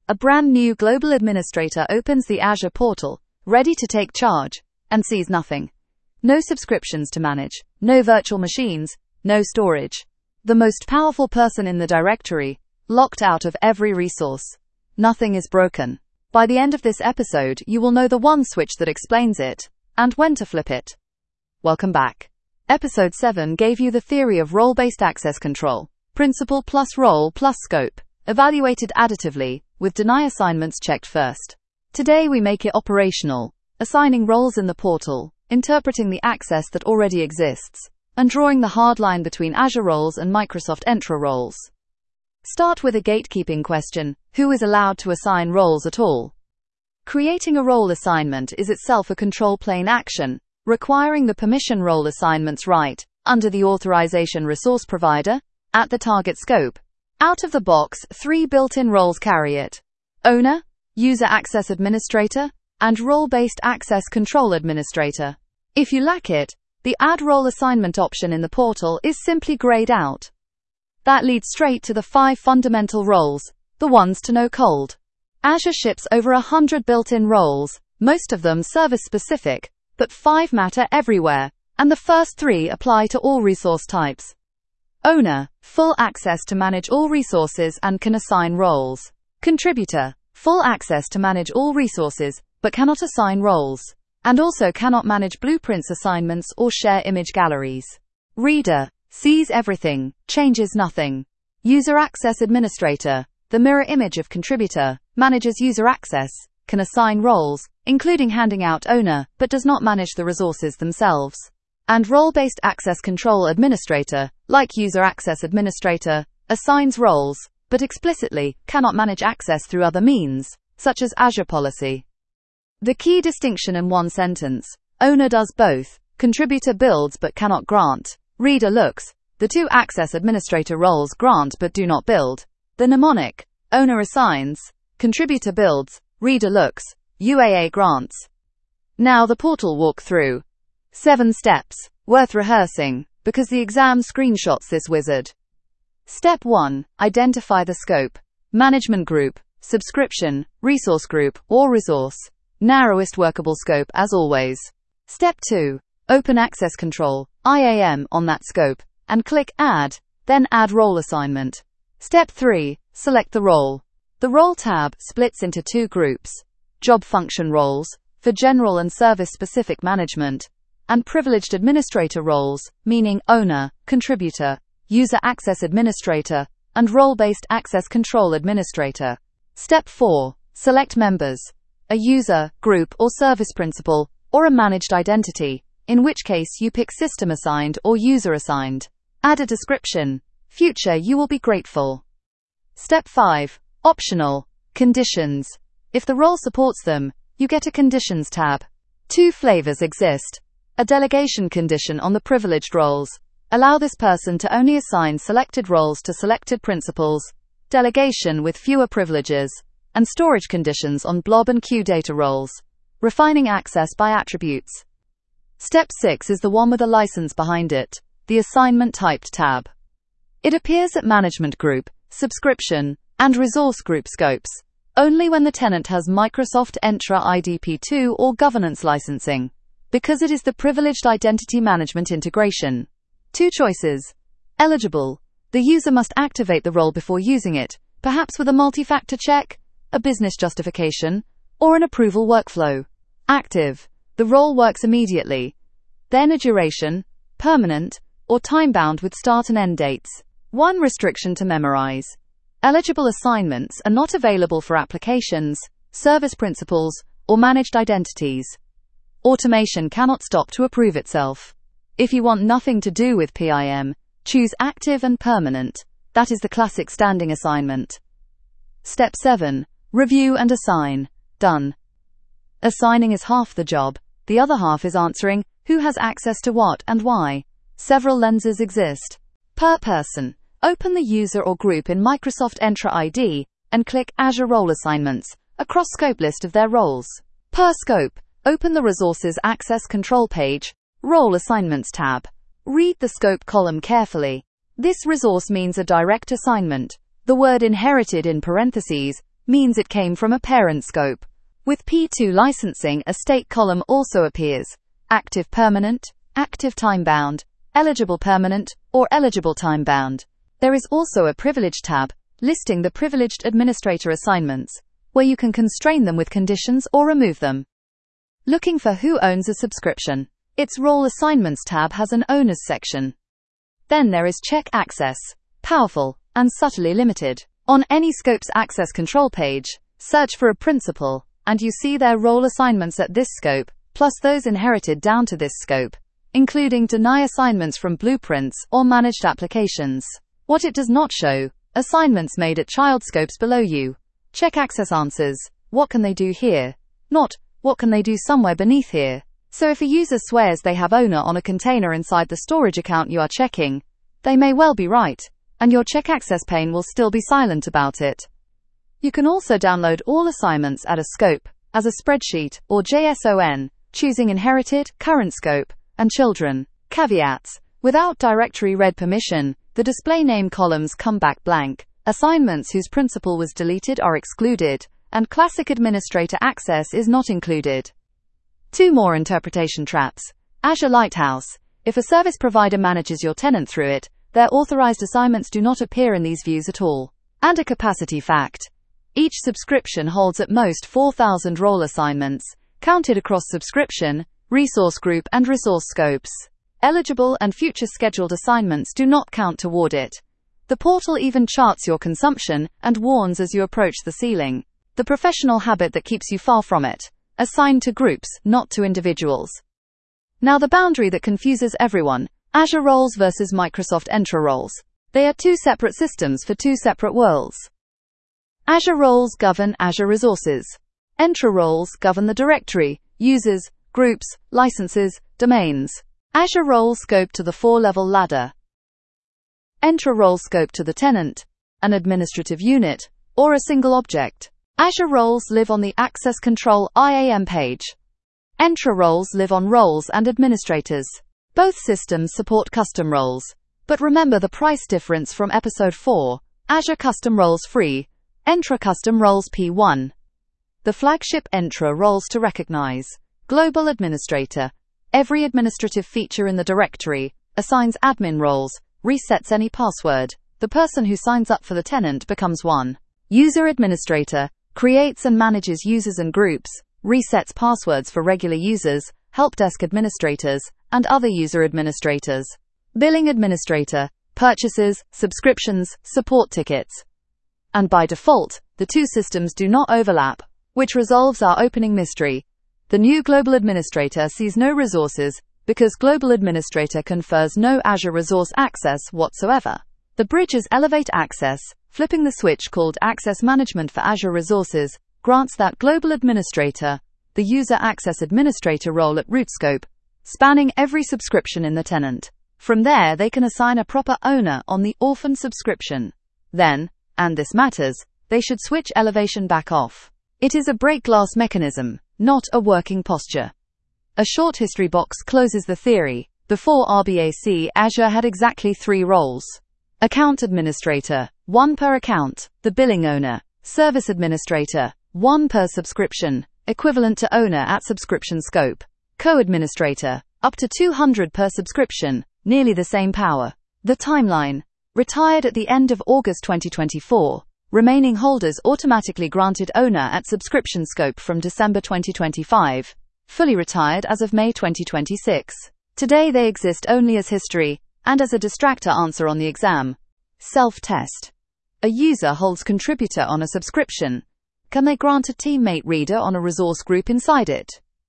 A brand new global administrator opens the Azure portal, ready to take charge, and sees nothing. No subscriptions to manage, no virtual machines, no storage. The most powerful person in the directory, locked out of every resource. Nothing is broken. By the end of this episode, you will know the one switch that explains it, and when to flip it. Welcome back. Episode 7 gave you the theory of role-based access control, principle plus role plus scope, evaluated additively, with deny assignments checked first. Today we make it operational, assigning roles in the portal, interpreting the access that already exists, and drawing the hard line between Azure roles and Microsoft Entra roles. Start with a gatekeeping question: who is allowed to assign roles at all? Creating a role assignment is itself a control plane action, requiring the permission role assignments right, under the authorization resource provider, at the target scope. Out of the box, 3 built-in roles carry it: owner, user access administrator, and role-based access control administrator. If you lack it, the add role assignment option in the portal is simply grayed out. That leads straight to the 5 fundamental roles, the ones to know cold. Azure ships over 100 built-in roles, most of them service-specific, but 5 matter everywhere, and the first 3 apply to all resource types. Owner, full access to manage all resources and can assign roles. Contributor, full access to manage all resources, but cannot assign roles, and also cannot manage blueprints assignments or share image galleries. Reader, sees everything, changes nothing. User access administrator, the mirror image of contributor, manages user access, can assign roles, including handing out owner, but does not manage the resources themselves. And role-based access control administrator, like user access administrator, assigns roles, but explicitly cannot manage access through other means, such as Azure policy. The key distinction in one sentence: owner does both, contributor builds but cannot grant. Reader looks, the 2 access administrator roles grant but do not build. The mnemonic: owner assigns, contributor builds, reader looks, UAA grants. Now the portal walkthrough. 7 steps, worth rehearsing, because the exam screenshots this wizard. Step 1, identify the scope. Management group, subscription, resource group, or resource. Narrowest workable scope as always. Step 2, open access control, IAM, on that scope, and click Add, then add role assignment. Step 3, select the role. The Role tab splits into 2 groups: job function roles, for general and service-specific management, and privileged administrator roles, meaning owner, contributor, user access administrator, and role-based access control administrator. Step 4, select members: a user, group or service principal, or a managed identity, in which case you pick system assigned or user assigned. Add a description: future you will be grateful. Step 5, optional, conditions. If the role supports them, you get a conditions tab. 2 flavors exist. A delegation condition on the privileged roles. Allow this person to only assign selected roles to selected principals. Delegation with fewer privileges. And storage conditions on blob and queue data roles. Refining access by attributes. Step 6 is the one with a license behind it, the assignment typed tab. It appears at management group, subscription, and resource group scopes, only when the tenant has Microsoft Entra IDP2 or governance licensing, because it is the privileged identity management integration. 2 choices. Eligible. The user must activate the role before using it, perhaps with a multi-factor check, a business justification, or an approval workflow. Active. The role works immediately. Then a duration, permanent, or time-bound with start and end dates. 1 restriction to memorize. Eligible assignments are not available for applications, service principals, or managed identities. Automation cannot stop to approve itself. If you want nothing to do with PIM, choose active and permanent. That is the classic standing assignment. Step 7. Review and assign. Done. Assigning is half the job. The other half is answering who has access to what and why. Several lenses exist. Per person, open the user or group in Microsoft Entra ID and click Azure Role Assignments, a cross-scope list of their roles. Per scope, open the Resources Access Control page, Role Assignments tab. Read the scope column carefully. This resource means a direct assignment. The word inherited in parentheses means it came from a parent scope. With P2 licensing, a state column also appears: active permanent, active time-bound, eligible permanent, or eligible time-bound. There is also a privilege tab, listing the privileged administrator assignments, where you can constrain them with conditions or remove them. Looking for who owns a subscription. Its Role Assignments tab has an Owners section. Then there is Check Access, powerful and subtly limited. On any scope's access control page, search for a principal, and you see their role assignments at this scope, plus those inherited down to this scope, including deny assignments from blueprints or managed applications. What it does not show: assignments made at child scopes below you. Check Access answers: what can they do here? Not, what can they do somewhere beneath here? So if a user swears they have owner on a container inside the storage account you are checking, they may well be right, and your Check Access pane will still be silent about it. You can also download all assignments at a scope, as a spreadsheet, or JSON, choosing inherited, current scope, and children. Caveats: without directory read permission, the display name columns come back blank. Assignments whose principal was deleted are excluded, and classic administrator access is not included. 2 more interpretation traps. Azure Lighthouse. If a service provider manages your tenant through it, their authorized assignments do not appear in these views at all. And a capacity fact. Each subscription holds at most 4,000 role assignments, counted across subscription, resource group, and resource scopes. Eligible and future scheduled assignments do not count toward it. The portal even charts your consumption and warns as you approach the ceiling. The professional habit that keeps you far from it. Assigned to groups, not to individuals. Now the boundary that confuses everyone: Azure Roles versus Microsoft Entra Roles. They are 2 separate systems for 2 separate worlds. Azure Roles govern Azure resources. Entra Roles govern the directory, users, groups, licenses, domains. Azure Roles scope to the 4-level ladder. Entra Roles scope to the tenant, an administrative unit, or a single object. Azure Roles live on the Access Control IAM page. Entra Roles live on roles and administrators. Both systems support custom roles. But remember the price difference from episode 4. Azure Custom Roles free, Entra Custom Roles P1. The flagship Entra Roles to recognize. Global Administrator. Every administrative feature in the directory assigns admin roles, resets any password. The person who signs up for the tenant becomes one. User Administrator. Creates and manages users and groups, resets passwords for regular users, help desk administrators, and other user administrators. Billing Administrator. Purchases, subscriptions, support tickets. And by default, the 2 systems do not overlap, which resolves our opening mystery. The new Global Administrator sees no resources, because Global Administrator confers no Azure resource access whatsoever. The bridge is Elevate Access. Flipping the switch called Access Management for Azure Resources grants that Global Administrator, the User Access Administrator role at root scope, spanning every subscription in the tenant. From there they can assign a proper owner on the orphan subscription. Then, and this matters, they should switch elevation back off. It is a break glass mechanism, not a working posture. A short history box closes the theory. Before RBAC, Azure had exactly 3 roles. Account Administrator, 1 per account. The Billing Owner. Service Administrator, 1 per subscription, equivalent to owner at subscription scope. Co-Administrator, up to 200 per subscription, nearly the same power. The Timeline. Retired at the end of August 2024. Remaining holders automatically granted owner at subscription scope from December 2025. Fully retired as of May 2026. Today they exist only as history, and as a distractor answer on the exam. Self-test. A user holds contributor on a subscription. Can they grant a teammate reader on a resource group inside it?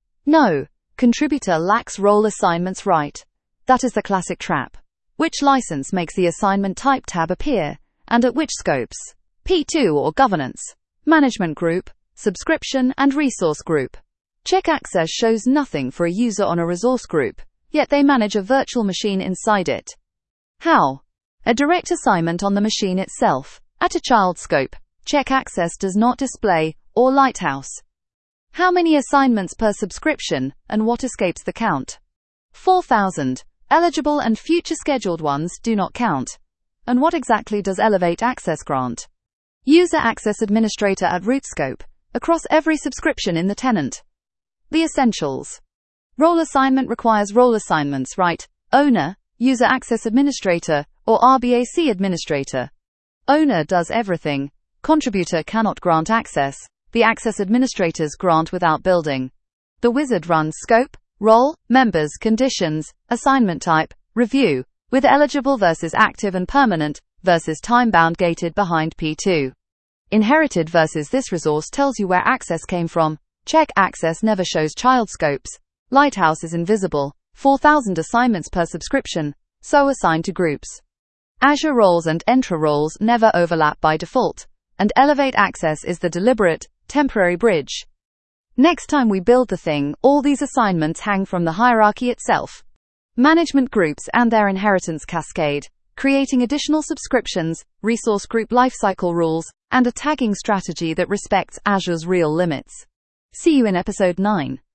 No. Contributor lacks role assignments right. That is the classic trap. Which license makes the assignment type tab appear, and at which scopes? P2 or governance, management group, subscription, and resource group. Check Access shows nothing for a user on a resource group, yet they manage a virtual machine inside it. How? A direct assignment on the machine itself. At a child scope, Check Access does not display, or Lighthouse. How many assignments per subscription, and what escapes the count? 4,000. Eligible and future scheduled ones do not count. And what exactly does Elevate Access grant? User Access Administrator at root scope, across every subscription in the tenant. The essentials. Role assignment requires role assignments, right? Owner, User Access Administrator, or RBAC Administrator. Owner does everything. Contributor cannot grant access. The access administrators grant without building. The wizard runs scope, role, members, conditions, assignment type, review, with eligible versus active and permanent, versus time-bound gated behind P2. Inherited versus this resource tells you where access came from. Check access never shows child scopes. Lighthouse is invisible. 4,000 assignments per subscription, so assigned to groups. Azure roles and Entra roles never overlap by default, and Elevate Access is the deliberate, temporary bridge. Next time we build the thing, all these assignments hang from the hierarchy itself. Management groups and their inheritance cascade, creating additional subscriptions, resource group lifecycle rules, and a tagging strategy that respects Azure's real limits. See you in episode 9.